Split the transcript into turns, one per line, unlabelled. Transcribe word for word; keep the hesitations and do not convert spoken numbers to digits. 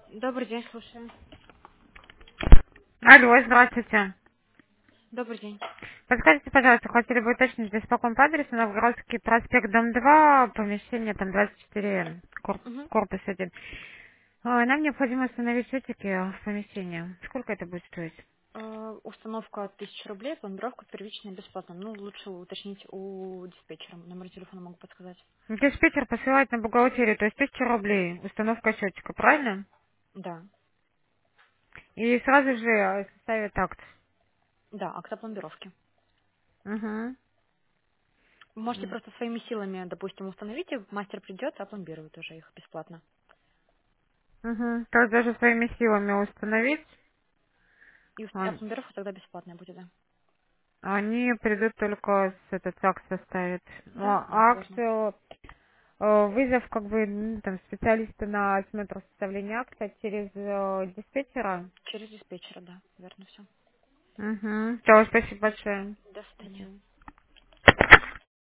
Добрый день, слушаю.
Алло, здравствуйте.
Добрый день.
Подскажите, пожалуйста, хотели бы уточнить беспокойный по адресу Новгородский проспект, дом два, помещение там двадцать четыре, кор-
Мгм.
корпус один. А, Нам необходимо установить счетчики в помещении. Сколько это будет стоить?
Э, Установка тысяча рублей, планировка первичная бесплатно. Ну, лучше уточнить у диспетчера. Номер телефона могу подсказать.
Диспетчер посылает на бухгалтерию, то есть тысяча рублей, установка счетчика, правильно?
Да.
И сразу же э, составит акт.
Да, акта пломбировки.
Угу.
Вы можете просто своими силами, допустим, установить, и мастер придет, а пломбирует уже их бесплатно.
Угу. То есть даже своими силами установить,
И ус- а
он-
пломбировка тогда бесплатная будет, да.
они придут только с этот акт составят. Ну,
Да,
а
да,
акт
можно.
э, Э, вызов как бы ну, там специалиста на осмотр составления акта через э, диспетчера.
Через диспетчера, да. Верно все.
Угу. Все, спасибо большое.
До свидания.